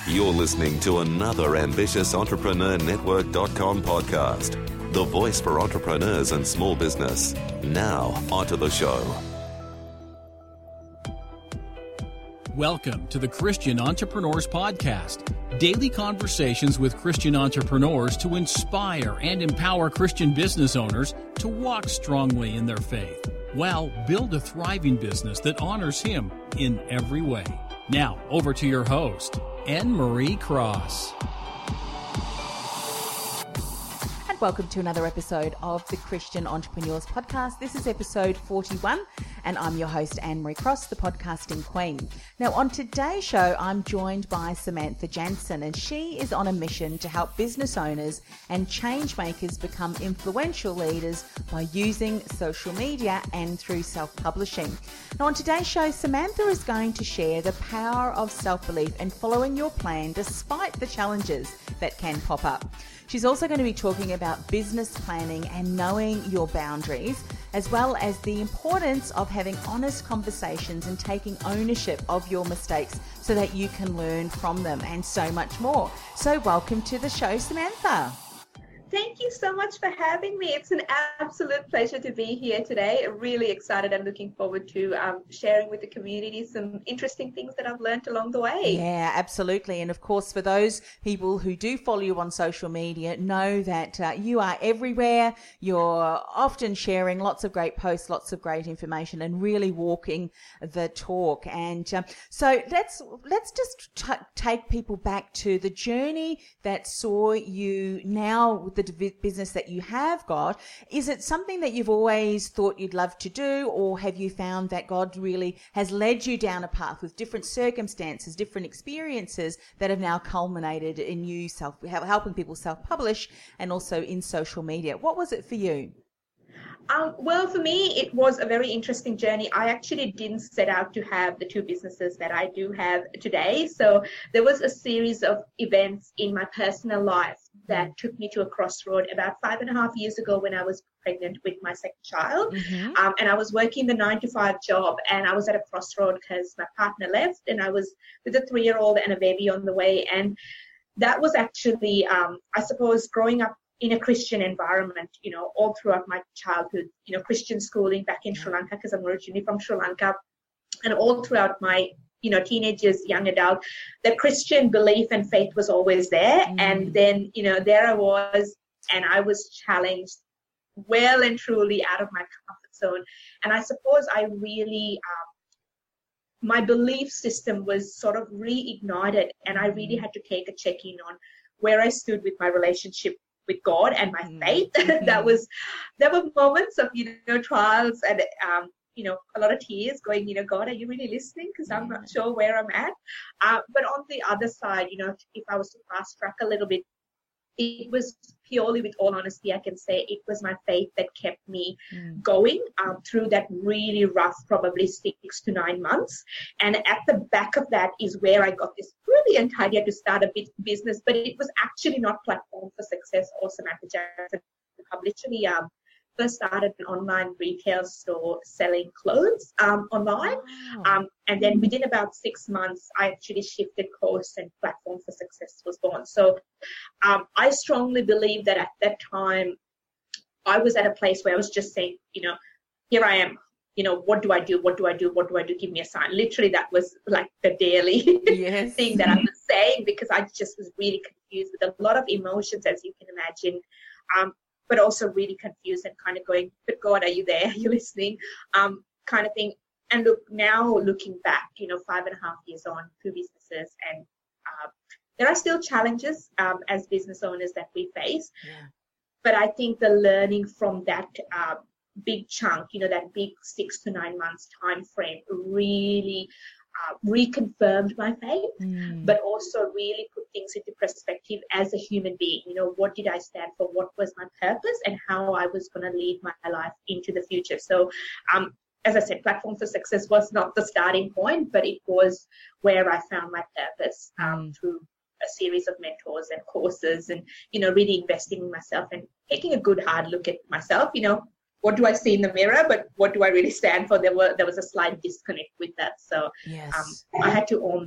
You're listening to another ambitious entrepreneurnetwork.com podcast, the voice for entrepreneurs and small business. Now, onto the show. Welcome to the Christian Entrepreneurs Podcast, daily conversations with Christian entrepreneurs to inspire and empower Christian business owners to walk strongly in their faith, while build a thriving business that honors Him in every way. Now, over to your host, Anne-Marie Cross. And welcome to another episode of the Christian Entrepreneurs Podcast. This is episode 41, and I'm your host, Anne-Marie Cross, the podcasting queen. Now, on today's show, I'm joined by Samantha Jansen, and she is on a mission to help business owners and change makers become influential leaders by using social media and through self-publishing. Now, on today's show, Samantha is going to share the power of self-belief and following your plan despite the challenges that can pop up. She's also going to be talking about business planning and knowing your boundaries, as well as the importance of having honest conversations and taking ownership of your mistakes so that you can learn from them, and so much more. So welcome to the show, Samantha. Thank you so much for having me. It's an absolute pleasure to be here today. Really excited and looking forward to sharing with the community some interesting things that I've learned along the way. Yeah, absolutely. And of course, for those people who do follow you on social media, know that you are everywhere. You're often sharing lots of great posts, lots of great information, and really walking the talk. And so let's just take people back to the journey that saw you now with the business that you have got. Is it something that you've always thought you'd love to do, or have you found that God really has led you down a path with different circumstances, different experiences that have now culminated in you helping people self-publish and also in social media? What was it for you? Well, for me, it was a very interesting journey. I actually didn't set out to have the two businesses that I do have today. So there was a series of events in my personal life that took me to a crossroad about 5.5 years ago when I was pregnant with my second child. And I was working the 9-to-5 job, and I was at a crossroad because my partner left, and I was with a 3-year-old and a baby on the way. And that was actually, I suppose, growing up in a Christian environment, all throughout my childhood, Christian schooling back in Sri Lanka, because I'm originally from Sri Lanka, and all throughout my, teenagers, young adult, the Christian belief and faith was always there. And then, there I was, and I was challenged well and truly out of my comfort zone. And I suppose I really, my belief system was sort of reignited, and I really had to take a check-in on where I stood with my relationship with God and my faith. There were moments of, trials and, a lot of tears going, God, are you really listening? Because I'm not sure where I'm at. But on the other side, if I was to fast track a little bit, it was purely, with all honesty, I can say it was my faith that kept me going through that really rough, probably 6 to 9 months. And at the back of that is where I got this brilliant idea to start a business, but it was actually not Platform for Success or Samantha Jansen. I literally first started an online retail store selling clothes online. And then within about 6 months, I actually shifted course and Platform for Success was born. So I strongly believe that at that time, I was at a place where I was just saying, here I am. What do I do? What do I do? What do I do? Give me a sign. Literally, that was like the daily thing that I was saying, because I just was really confused with a lot of emotions, as you can imagine. But also really confused and kind of going, but God, are you there? Are you listening? Kind of thing. And look, now looking back, 5.5 years on, 2 businesses, and there are still challenges as business owners that we face. But I think the learning from that big chunk, that big 6 to 9 months time frame really reconfirmed my faith, but also really put things into perspective as a human being. What did I stand for? What was my purpose, and how I was going to lead my life into the future? So, as I said, Platform for Success was not the starting point, but it was where I found my purpose through a series of mentors and courses, and, really investing in myself and taking a good hard look at myself. What do I see in the mirror, but what do I really stand for? There was a slight disconnect with that. So I had to own that.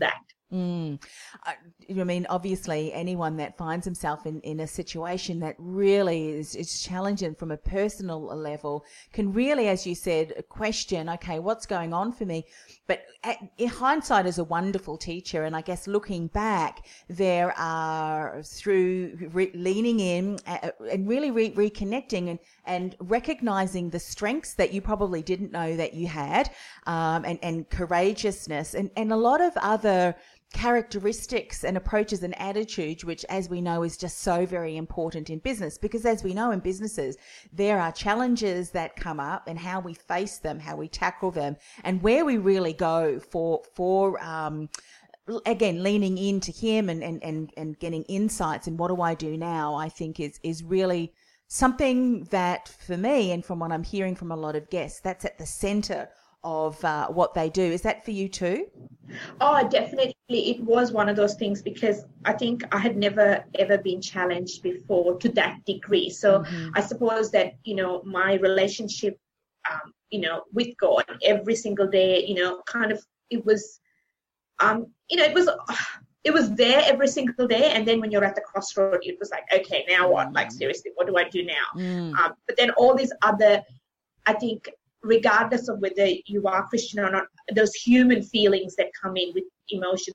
I mean, obviously, anyone that finds himself in a situation that really is challenging from a personal level can really, as you said, question, okay, what's going on for me? But hindsight is a wonderful teacher. And I guess looking back, there are, through leaning in and really reconnecting and recognizing the strengths that you probably didn't know that you had, and courageousness and a lot of other characteristics and approaches and attitudes, which, as we know, is just so very important in business, because as we know, in businesses, there are challenges that come up, and how we face them, how we tackle them, and where we really go for again, leaning into him and getting insights and what do I do now, I think is really something that, for me, and from what I'm hearing from a lot of guests, that's at the center of what they do. Is that for you too? Oh, definitely. It was one of those things, because I think I had never ever been challenged before to that degree. So I suppose that, my relationship, with God every single day, kind of, it was, it was there every single day. And then when you're at the crossroad, it was like, okay, now what? Like, seriously, what do I do now? But then all these other, I think, regardless of whether you are Christian or not, those human feelings that come in with emotion,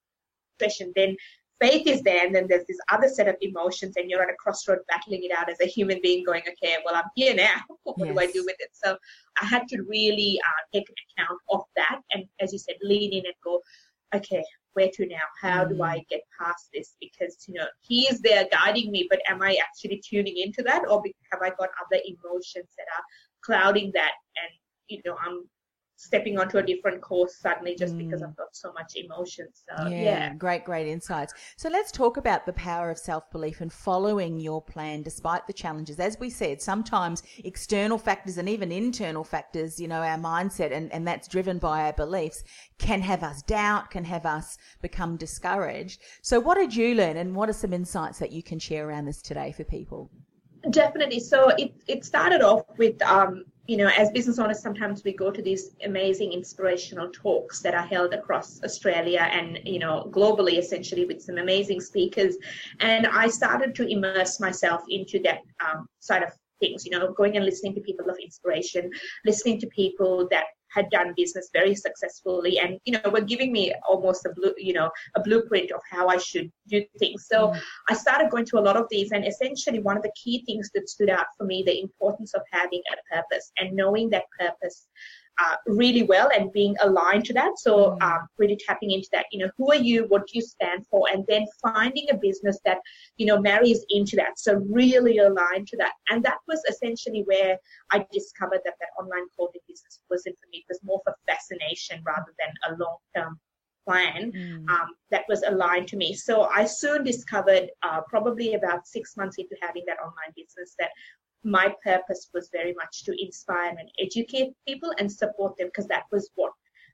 then faith is there, and then there's this other set of emotions, and you're at a crossroad battling it out as a human being, going, okay, well, I'm here now. What do I do with it? So I had to really take account of that, and as you said, lean in and go, okay, where to now? How do I get past this? Because, he is there guiding me, but am I actually tuning into that, or have I got other emotions that are clouding that, and I'm stepping onto a different course suddenly just because I've got so much emotion. So yeah. Great insights. So let's talk about the power of self-belief and following your plan despite the challenges. As we said, sometimes external factors and even internal factors, our mindset, and that's driven by our beliefs, can have us doubt, can have us become discouraged. So what did you learn, and what are some insights that you can share around this today for people? Definitely. So it started off with, as business owners, sometimes we go to these amazing inspirational talks that are held across Australia and, globally, essentially, with some amazing speakers. And I started to immerse myself into that side of things, going and listening to people of inspiration, listening to people that had done business very successfully, and were giving me almost a blueprint of how I should do things. So I started going to a lot of these, and essentially one of the key things that stood out for me, the importance of having a purpose and knowing that purpose really well and being aligned to that. So really tapping into that, who are you, what do you stand for, and then finding a business that, marries into that. So really aligned to that. And that was essentially where I discovered that online coaching business wasn't for me. It was more for fascination rather than a long-term plan that was aligned to me. So I soon discovered, probably about 6 months into having that online business, that my purpose was very much to inspire and educate people and support them, because that was what,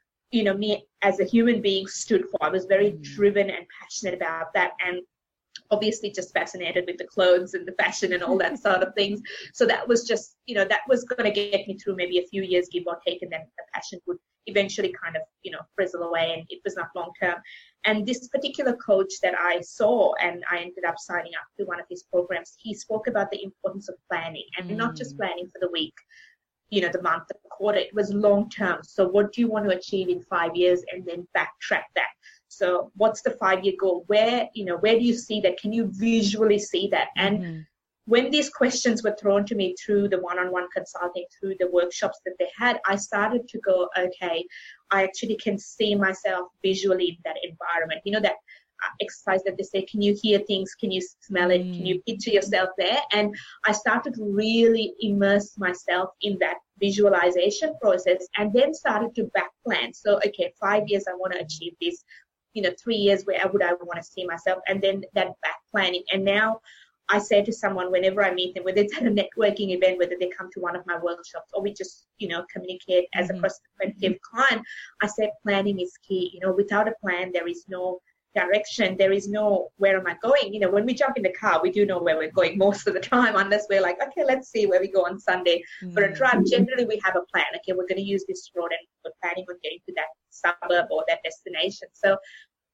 me as a human being stood for. I was very driven and passionate about that, and obviously just fascinated with the clothes and the fashion and all that sort of things. So that was just, that was going to get me through maybe a few years, give or take, and then the passion would eventually kind of, frizzle away, and it was not long term. And this particular coach that I saw, and I ended up signing up to one of his programs, he spoke about the importance of planning, and not just planning for the week, the month, the quarter. It was long term. So what do you want to achieve in 5 years, and then backtrack that? So what's the 5-year goal? Where do you see that? Can you visually see that? And when these questions were thrown to me through the one-on-one consulting, through the workshops that they had, I started to go, okay, I actually can see myself visually in that environment. That exercise that they say, can you hear things? Can you smell it? Can you picture yourself there? And I started to really immerse myself in that visualization process, and then started to back plan. So, okay, 5 years, I want to achieve this. 3 years, where would I want to see myself? And then that back planning. And now I say to someone whenever I meet them, whether it's at a networking event, whether they come to one of my workshops, or we just, communicate as a prospective client, I say planning is key. Without a plan, there is no direction. There is no, where am I going? When we jump in the car, we do know where we're going most of the time, unless we're like, okay, let's see where we go on Sunday. For a drive, generally we have a plan. Okay, we're going to use this road, and we're planning on getting to that suburb or that destination. So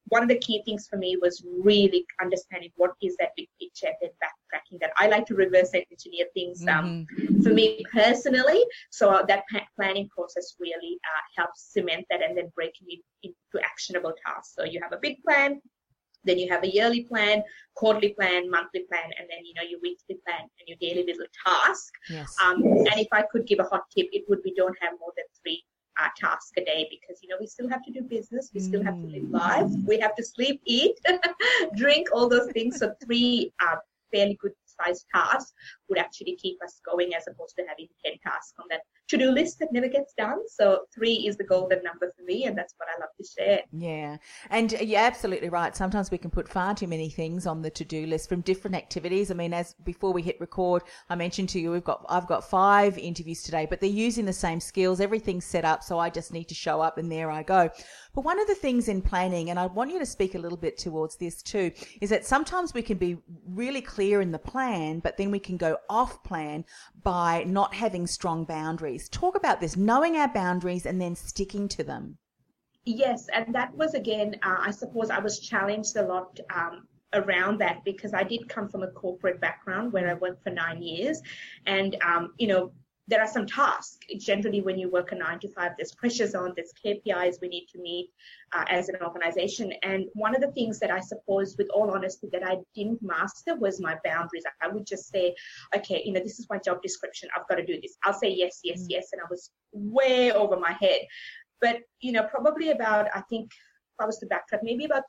one of the key things for me was really understanding what is that big picture and then backtracking that. I like to reverse engineer things for me personally. So that planning process really helps cement that and then breaking it into actionable tasks. So you have a big plan, then you have a yearly plan, quarterly plan, monthly plan, and then, your weekly plan and your daily little task. Yes. And if I could give a hot tip, it would be don't have more than 3 tasks a day, because we still have to do business, we still have to live life, we have to sleep, eat, drink, all those things. So 3 fairly good sized tasks would actually keep us going, as opposed to having 10 tasks on that to-do list that never gets done. So 3 is the golden number for me, and that's what I love to share. Yeah. And you're absolutely right. Sometimes we can put far too many things on the to-do list from different activities. I mean, as before we hit record, I mentioned to you, I've got 5 interviews today, but they're using the same skills. Everything's set up, so I just need to show up and there I go. But one of the things in planning, and I want you to speak a little bit towards this too, is that sometimes we can be really clear in the plan, but then we can go off plan by not having strong boundaries. Talk about this, knowing our boundaries and then sticking to them. Yes, and that was, again, I suppose I was challenged a lot around that, because I did come from a corporate background where I worked for 9 years, and there are some tasks. Generally, when you work a 9 to 5, there's pressures on, there's KPIs we need to meet as an organization. And one of the things that I suppose, with all honesty, that I didn't master was my boundaries. I would just say, okay, this is my job description, I've got to do this. I'll say yes, yes, yes. And I was way over my head. But, probably about, I think, if I was to backtrack, maybe about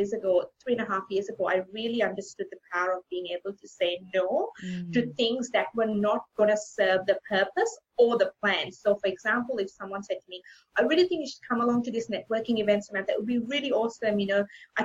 3.5 years ago, I really understood the power of being able to say no to things that were not going to serve the purpose or the plan. So, for example, if someone said to me, I really think you should come along to this networking event, Samantha, it would be really awesome, I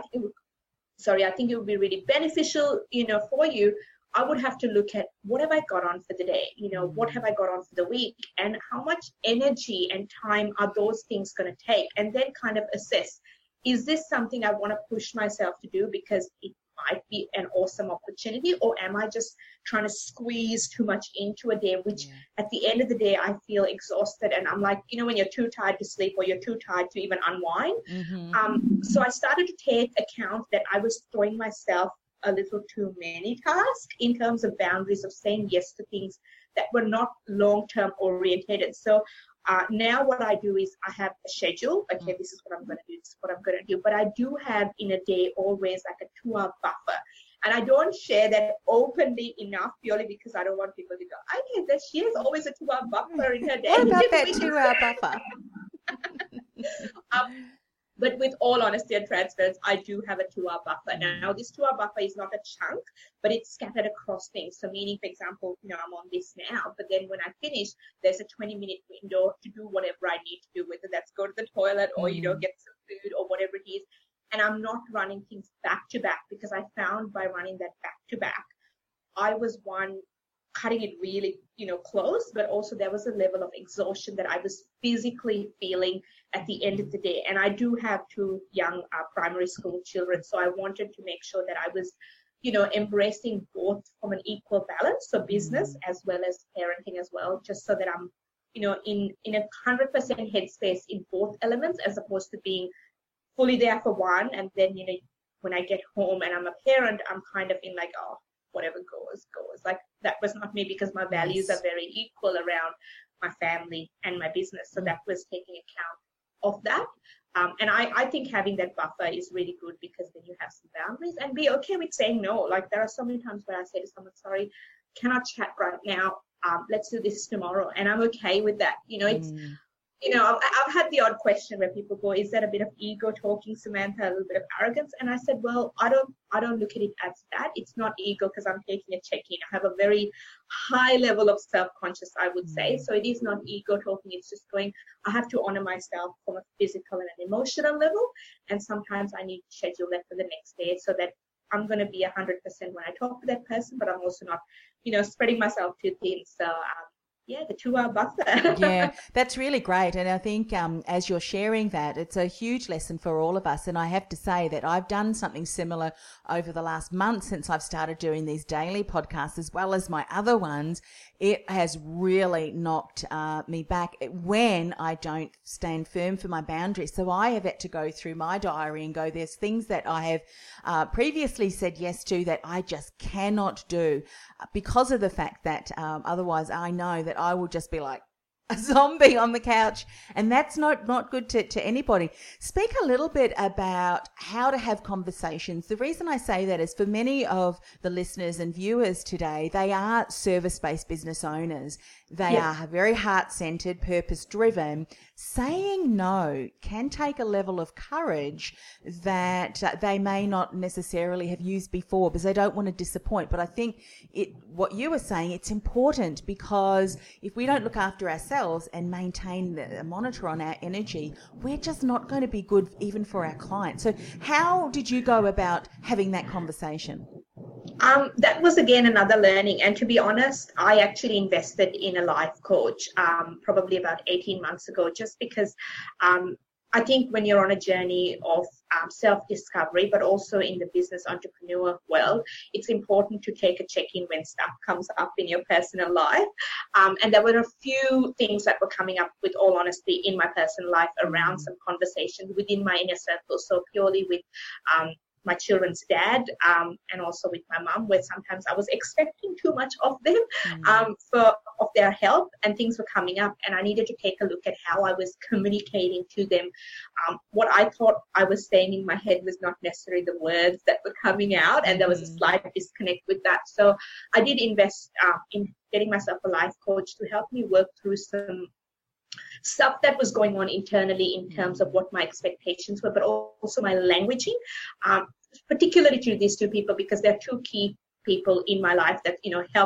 think it would be really beneficial, for you. I would have to look at, what have I got on for the day? What have I got on for the week? And how much energy and time are those things going to take? And then kind of assess, is this something I want to push myself to do because it might be an awesome opportunity, or am I just trying to squeeze too much into a day, which at the end of the day, I feel exhausted. And I'm like, when you're too tired to sleep or you're too tired to even unwind. So I started to take account that I was throwing myself a little too many tasks in terms of boundaries of saying yes to things that were not long-term orientated. So now what I do is I have a schedule. Okay, this is what I'm going to do. This is what I'm going to do. But I do have in a day always like a 2-hour buffer. And I don't share that openly enough, purely because I don't want people to go, okay, that she has always a 2-hour buffer in her day. What about that 2-hour buffer? But with all honesty and transparency, I do have a 2-hour buffer. Now, this 2-hour buffer is not a chunk, but it's scattered across things. So meaning, for example, I'm on this now, but then when I finish, there's a 20-minute window to do whatever I need to do, whether that's go to the toilet or, get some food or whatever it is. And I'm not running things back to back, because I found by running that back to back, I was cutting it really, close, but also there was a level of exhaustion that I was physically feeling at the end of the day. And I do have 2 young primary school children, so I wanted to make sure that I was, embracing both from an equal balance, so business as well as parenting as well, just so that I'm, in a 100% headspace in both elements, as opposed to being fully there for one, and then, when I get home and I'm a parent, I'm kind of in like, oh, whatever goes. Like, that was not me, because my values are very equal around my family and my business. So that was taking account of that. And I think having that buffer is really good, because then you have some boundaries and be okay with saying no. Like, there are so many times where I say to someone, sorry, cannot chat right now. Let's do this tomorrow. And I'm okay with that. It's, I've had the odd question where people go, is that a bit of ego talking, Samantha, a little bit of arrogance? And I said, well, I don't look at it as that. It's not ego, because I'm taking a check-in. I have a very high level of self-conscious, I would say. So it is not ego talking. It's just going, I have to honor myself from a physical and an emotional level. And sometimes I need to schedule that for the next day, so that I'm going to be 100% when I talk to that person, but I'm also not, spreading myself too thin. So, the 2-hour buffer. Yeah, that's really great. And I think as you're sharing that, it's a huge lesson for all of us. And I have to say that I've done something similar over the last month since I've started doing these daily podcasts, as well as my other ones. It has really knocked me back when I don't stand firm for my boundaries. So I have had to go through my diary and go, there's things that I have previously said yes to that I just cannot do because of the fact that otherwise I know that I will just be like a zombie on the couch, and that's not good to anybody. Speak a little bit about how to have conversations. The reason I say that is for many of the listeners and viewers today, they are service-based business owners. They are very heart-centered, purpose-driven. Saying no can take a level of courage that they may not necessarily have used before because they don't want to disappoint. But I think what you were saying, it's important because if we don't look after ourselves and maintain a monitor on our energy, we're just not going to be good even for our clients. So how did you go about having that conversation? That was, again, another learning. And to be honest, I actually invested in a life coach probably about 18 months ago, just because I think when you're on a journey of self-discovery, but also in the business entrepreneur world, it's important to take a check-in when stuff comes up in your personal life. And there were a few things that were coming up, with all honesty, in my personal life around some conversations within my inner circle. So purely with my children's dad and also with my mum, where sometimes I was expecting too much of them of their help, and things were coming up, and I needed to take a look at how I was communicating to them. What I thought I was saying in my head was not necessarily the words that were coming out, and there was a slight disconnect with that. So I did invest in getting myself a life coach to help me work through some stuff that was going on internally in terms of what my expectations were, but also my languaging, particularly to these two people, because they're two key people in my life that, help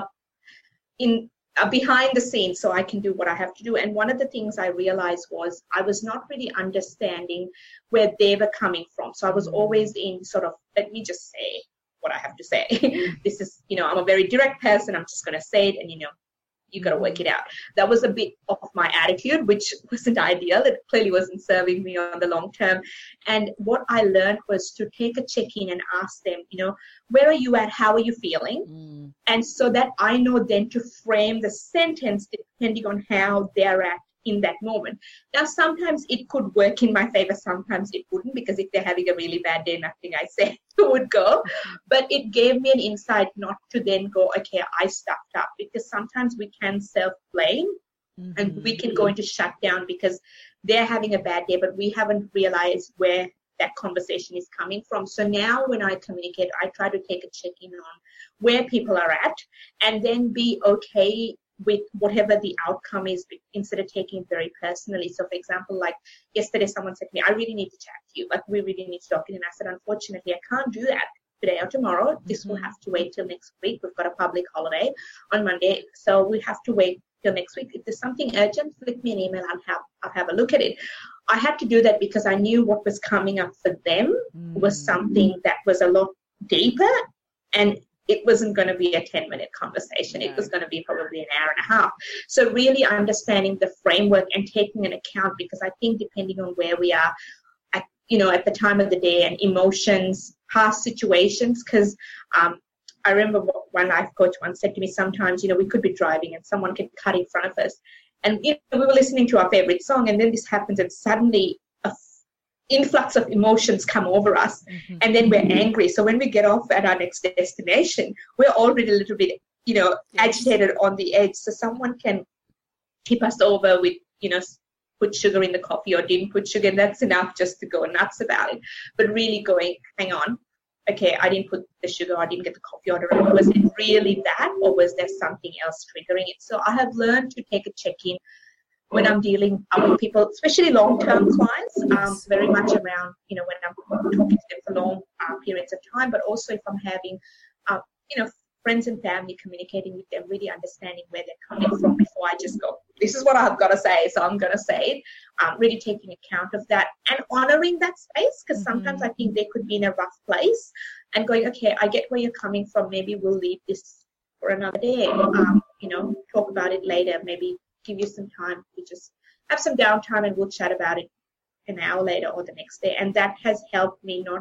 in behind the scenes so I can do what I have to do. And one of the things I realized was I was not really understanding where they were coming from. So I was always in sort of, let me just say what I have to say. This is, I'm a very direct person. I'm just going to say it, and, you got to work it out. That was a bit of my attitude, which wasn't ideal. It clearly wasn't serving me on the long term. And what I learned was to take a check-in and ask them, where are you at? How are you feeling? And so that I know then to frame the sentence depending on how they're at in that moment. Now, sometimes it could work in my favor, sometimes it wouldn't, because if they're having a really bad day, nothing I say would go. But it gave me an insight not to then go, okay, I stuffed up, because sometimes we can self-blame and we can go into shutdown because they're having a bad day, but we haven't realized where that conversation is coming from. So now when I communicate, I try to take a check-in on where people are at and then be okay with whatever the outcome is, instead of taking it very personally. So, for example, like yesterday, someone said to me, I really need to chat to you. Like, we really need to talk. And I said, unfortunately, I can't do that today or tomorrow. This will have to wait till next week. We've got a public holiday on Monday, so we have to wait till next week. If there's something urgent, flick me an email. I'll have a look at it. I had to do that because I knew what was coming up for them was something that was a lot deeper, and it wasn't going to be a 10-minute conversation. It was going to be probably an hour and a half. So really understanding the framework and taking an account, because I think depending on where we are at the time of the day and emotions, past situations, because I remember one life coach once said to me, sometimes, we could be driving and someone could cut in front of us. And we were listening to our favorite song, and then this happens, and suddenly influx of emotions come over us, and then we're angry. So when we get off at our next destination, we're already a little bit, agitated on the edge. So someone can tip us over with, put sugar in the coffee or didn't put sugar, and that's enough just to go nuts about it. But really going, hang on, okay, I didn't put the sugar, I didn't get the coffee order. Was it really that, or was there something else triggering it? So I have learned to take a check-in when I'm dealing with people, especially long-term clients, very much around, when I'm talking to them for long periods of time, but also if I'm having, friends and family, communicating with them, really understanding where they're coming from before I just go, this is what I've got to say, so I'm going to say it, really taking account of that and honoring that space, because sometimes I think they could be in a rough place and going, okay, I get where you're coming from, maybe we'll leave this for another day. Talk about it later. Maybe give you some time to just have some downtime, and we'll chat about it an hour later or the next day. And that has helped me not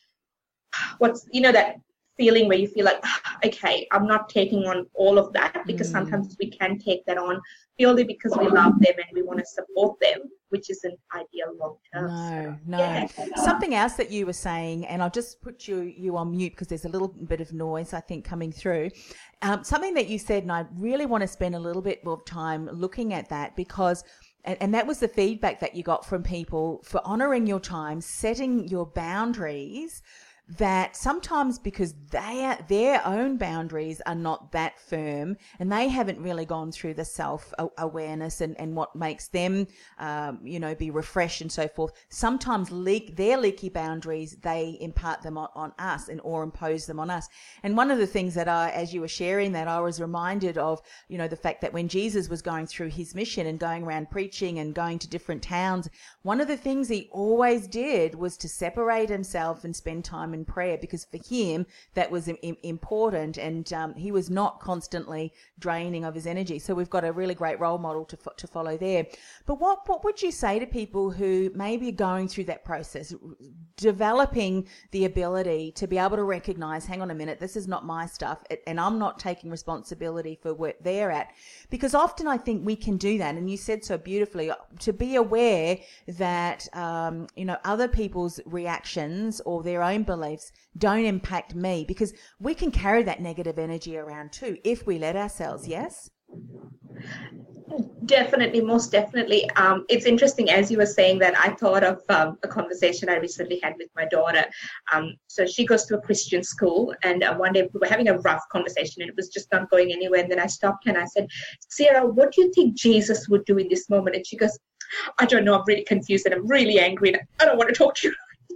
that feeling where you feel like, okay, I'm not taking on all of that, because sometimes we can take that on purely because we love them and we want to support them, which isn't ideal long term. No. Yeah. Something else that you were saying, and I'll just put you on mute because there's a little bit of noise, I think, coming through. Something that you said, and I really want to spend a little bit more time looking at that, because and that was the feedback that you got from people for honouring your time, setting your boundaries, that sometimes because their own boundaries are not that firm and they haven't really gone through the self-awareness and what makes them, be refreshed and so forth, sometimes their leaky boundaries, they impart them on us or impose them on us. And one of the things that as you were sharing that, I was reminded of, the fact that when Jesus was going through his mission and going around preaching and going to different towns, one of the things he always did was to separate himself and spend time in prayer, because for him that was important, and he was not constantly draining of his energy. So we've got a really great role model to follow there. But what would you say to people who may be going through that process, developing the ability to be able to recognize, hang on a minute, this is not my stuff, and I'm not taking responsibility for where they're at? Because often I think we can do that, and you said so beautifully, to be aware that other people's reactions or their own beliefs don't impact me, because we can carry that negative energy around too if we let ourselves. Yes? Definitely, most definitely. It's interesting, as you were saying that, I thought of a conversation I recently had with my daughter. So she goes to a Christian school, and one day we were having a rough conversation and it was just not going anywhere. And then I stopped her and I said, Sarah, what do you think Jesus would do in this moment? And she goes, I don't know, I'm really confused and I'm really angry and I don't want to talk to you.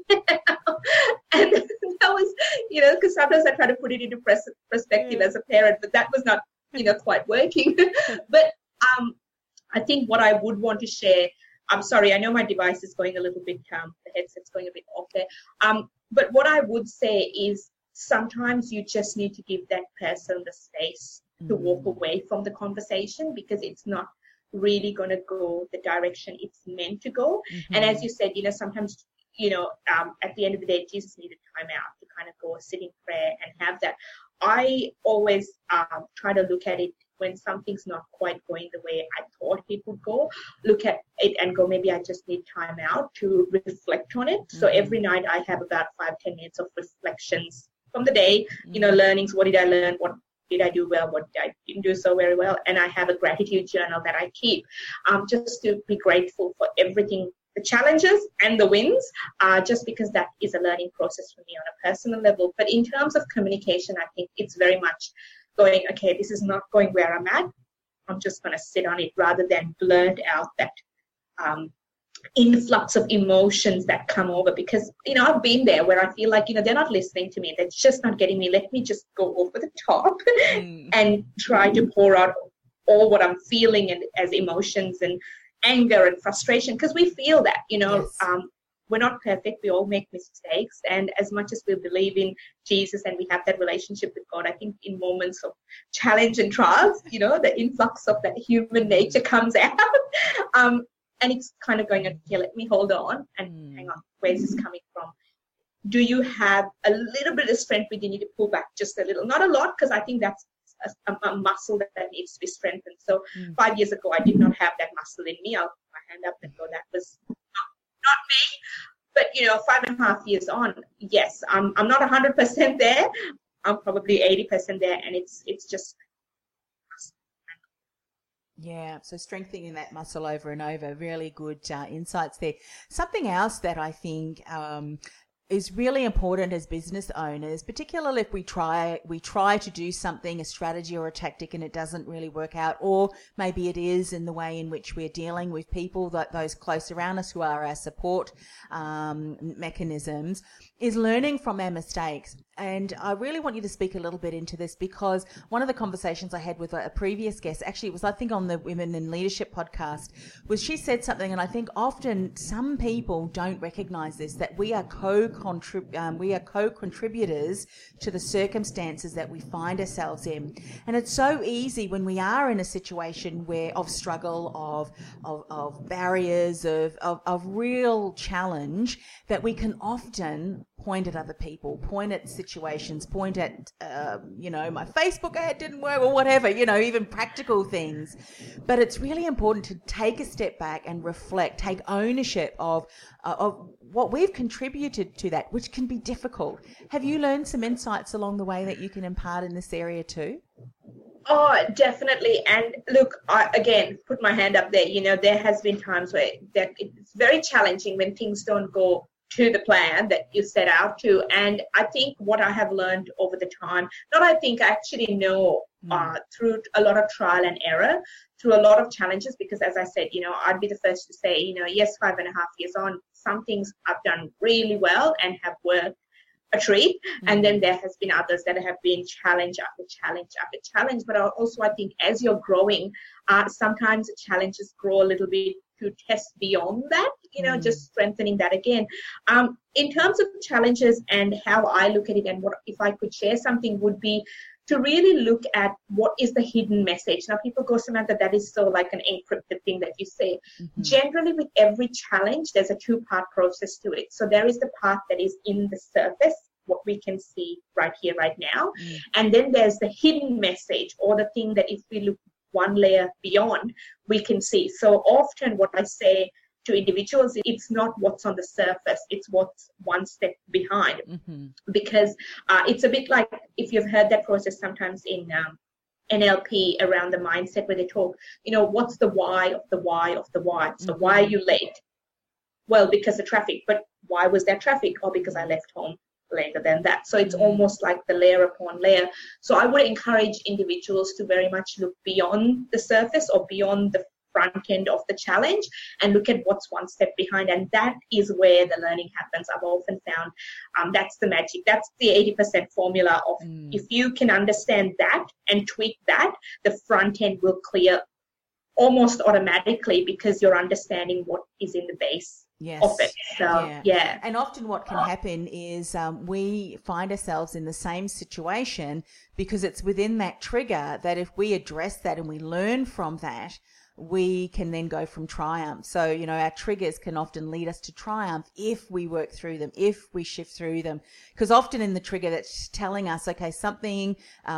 And that was, because sometimes I try to put it into perspective as a parent, but that was not, quite working. But I think what I would want to share, I'm sorry, I know my device is going a little bit, the headset's going a bit off there. But what I would say is sometimes you just need to give that person the space to walk away from the conversation, because it's not really going to go the direction it's meant to go. And as you said, sometimes at the end of the day, Jesus needed time out to kind of go sit in prayer and have that. I always try to look at it when something's not quite going the way I thought it would go, look at it and go, maybe I just need time out to reflect on it. So every night I have about 5-10 minutes of reflections from the day, learnings. What did I learn? What did I do well? What I didn't do so very well? And I have a gratitude journal that I keep just to be grateful for everything, the challenges and the wins, just because that is a learning process for me on a personal level. But in terms of communication, I think it's very much going, okay, this is not going where I'm at. I'm just going to sit on it, rather than blurt out that influx of emotions that come over. Because, I've been there where I feel like, they're not listening to me. They're just not getting me. Let me just go over the top and try to pour out all what I'm feeling and as emotions and anger and frustration, because we feel that, yes. We're not perfect. We all make mistakes. And as much as we believe in Jesus and we have that relationship with God, I think in moments of challenge and trials, the influx of that human nature comes out. And it's kind of going, okay, let me hold on and hang on. Where's this coming from? Do you have a little bit of strength within you to pull back just a little? Not a lot, because I think that's a muscle that needs to be strengthened. So 5 years ago, I did not have that muscle in me. I'll put my hand up and go, that was not me. But, 5.5 years on, yes, I'm not 100% there. I'm probably 80% there. And it's just. Yeah, so strengthening that muscle over and over, really good insights there. Something else that I think is really important as business owners, particularly if we try to do something, a strategy or a tactic, and it doesn't really work out, or maybe it is in the way in which we're dealing with people, those close around us who are our support mechanisms, is learning from our mistakes. And I really want you to speak a little bit into this, because one of the conversations I had with a previous guest, actually it was, I think, on the Women in Leadership podcast, was she said something, and I think often some people don't recognize this, that we are co-contributors to the circumstances that we find ourselves in. And it's so easy when we are in a situation where of struggle, of barriers, of real challenge, that we can often point at other people, point at situations, point at, my Facebook ad didn't work or whatever, even practical things. But it's really important to take a step back and reflect, take ownership of what we've contributed to that, which can be difficult. Have you learned some insights along the way that you can impart in this area too? Oh, definitely. And look, I, again, put my hand up there. There has been times where it's very challenging when things don't go to the plan that you set out to. And I think what I have learned over the time, I actually know through a lot of trial and error, through a lot of challenges, because as I said, I'd be the first to say, yes, 5.5 years on, some things I've done really well and have worked a treat. And then there has been others that have been challenge after challenge after challenge. But also, I think as you're growing, sometimes the challenges grow a little bit to test beyond that, just strengthening that again. In terms of challenges and how I look at it, and what if I could share something, would be to really look at what is the hidden message. Now, people go, Samantha, that is so like an encrypted thing that you say. Generally, with every challenge, there's a two-part process to it. So there is the part that is in the surface, what we can see right here, right now. And then there's the hidden message, or the thing that if we look one layer beyond, we can see. So often what I say to individuals, it's not what's on the surface, it's what's one step behind. Because it's a bit like, if you've heard that process sometimes in NLP around the mindset, where they talk, what's the why of the why of the why. So why are you late? Well, because of traffic. But why was there traffic? Or because I left home later than that. So it's almost like the layer upon layer. So I would encourage individuals to very much look beyond the surface, or beyond the front end of the challenge, and look at what's one step behind. And that is where the learning happens. I've often found that's the magic. That's the 80% formula of if you can understand that and tweak that, the front end will clear almost automatically, because you're understanding what is in the base of it. So, yeah. And often what can happen is we find ourselves in the same situation because it's within that trigger that if we address that and we learn from that, we can then go from triumph. So, our triggers can often lead us to triumph if we work through them, if we shift through them. Because often in the trigger that's telling us, okay, something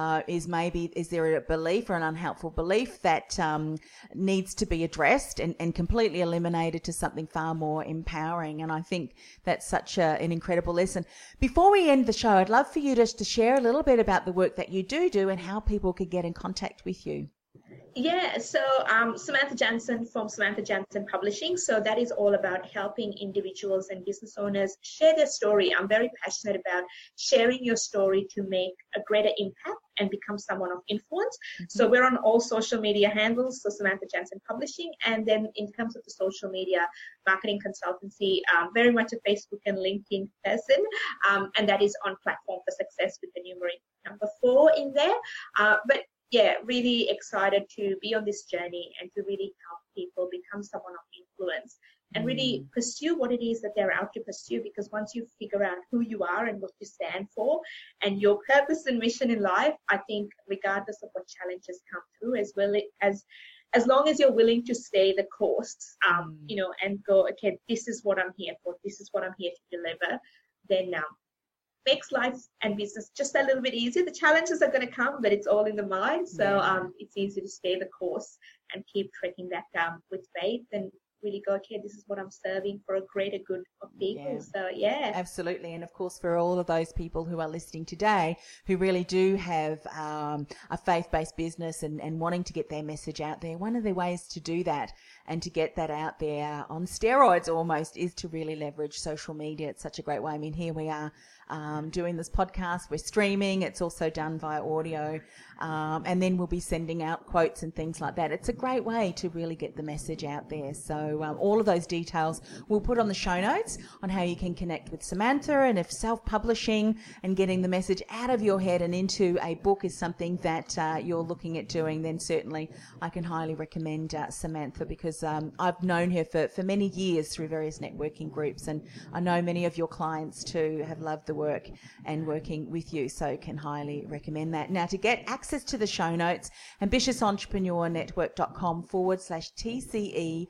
is there a belief or an unhelpful belief that needs to be addressed and completely eliminated to something far more empowering. And I think that's such an incredible lesson. Before we end the show, I'd love for you just to share a little bit about the work that you do and how people could get in contact with you. Yeah, so Samantha Jansen from Samantha Jansen Publishing. So that is all about helping individuals and business owners share their story. I'm very passionate about sharing your story to make a greater impact and become someone of influence. So we're on all social media handles, so Samantha Jansen Publishing. And then in terms of the social media marketing consultancy, very much a Facebook and LinkedIn person. And that is on Platform for Success with the numeric number 4 in there. But yeah, really excited to be on this journey and to really help people become someone of influence and really pursue what it is that they're out to pursue. Because once you figure out who you are and what you stand for and your purpose and mission in life, I think regardless of what challenges come through, as long as you're willing to stay the course, and go, okay, this is what I'm here for, this is what I'm here to deliver, then makes life and business just a little bit easier. The challenges are going to come, but it's all in the mind. So it's easy to stay the course and keep trekking that with faith and really go, okay, this is what I'm serving for a greater good of people. So, yeah. Absolutely. And, of course, for all of those people who are listening today who really do have a faith-based business and wanting to get their message out there, one of the ways to do that and to get that out there on steroids almost is to really leverage social media. It's such a great way. I mean, here we are doing this podcast. We're streaming. It's also done via audio. And then we'll be sending out quotes and things like that. It's a great way to really get the message out there. So all of those details we'll put on the show notes on how you can connect with Samantha. And if self-publishing and getting the message out of your head and into a book is something that you're looking at doing, then certainly I can highly recommend Samantha, because I've known her for many years through various networking groups, and I know many of your clients too have loved the work and working with you, so can highly recommend that. Now, to get access to the show notes, ambitiousentrepreneurnetwork.com/TCE41,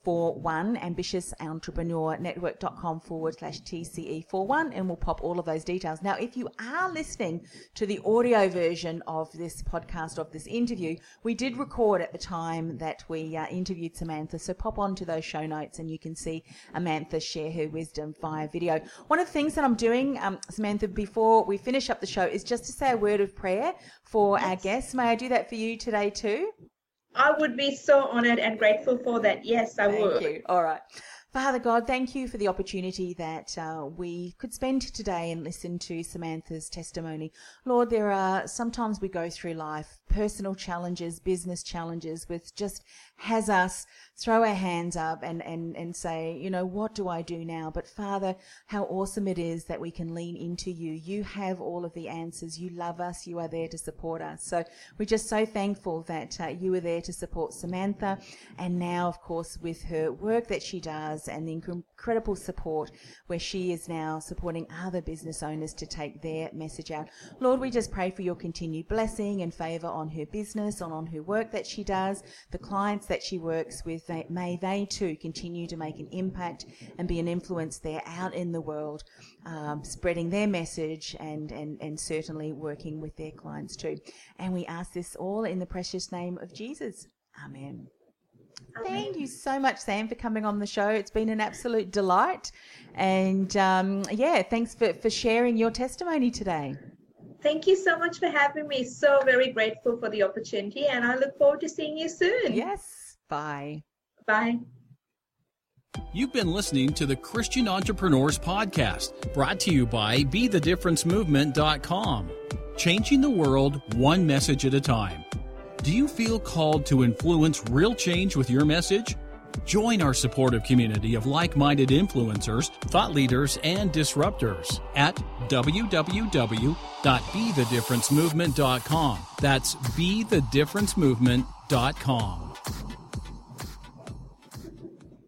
ambitiousentrepreneurnetwork.com/TCE41, and we'll pop all of those details. Now, if you are listening to the audio version of this podcast, of this interview, we did record at the time that we interviewed Samantha, so pop onto those show notes and you can see Samantha share her wisdom via video. One of the things that I'm doing, Samantha, before we finish up the show is just to say a word of prayer for our guests. May I do that for you today too? I would be so honored and grateful for that. Yes, I would. Thank you. All right. Father God, thank you for the opportunity that we could spend today and listen to Samantha's testimony. Lord, sometimes we go through life, personal challenges, business challenges, which just has us throw our hands up and say, you know, what do I do now? But Father, how awesome it is that we can lean into you. You have all of the answers. You love us. You are there to support us. So we're just so thankful that you are there to support Samantha. And now, of course, with her work that she does and the incredible support where she is now supporting other business owners to take their message out. Lord, we just pray for your continued blessing and favor on her business, on her work that she does, the clients that she works with. May they too continue to make an impact and be an influence there out in the world, spreading their message and certainly working with their clients too. And we ask this all in the precious name of Jesus. Amen. Thank you so much, Sam, for coming on the show. It's been an absolute delight. And thanks for sharing your testimony today. Thank you so much for having me. So very grateful for the opportunity, and I look forward to seeing you soon. Yes. Bye. Bye. You've been listening to the Christian Entrepreneurs Podcast, brought to you by BeTheDifferenceMovement.com. Changing the world one message at a time. Do you feel called to influence real change with your message? Join our supportive community of like-minded influencers, thought leaders, and disruptors at www.BeTheDifferenceMovement.com. That's BeTheDifferenceMovement.com.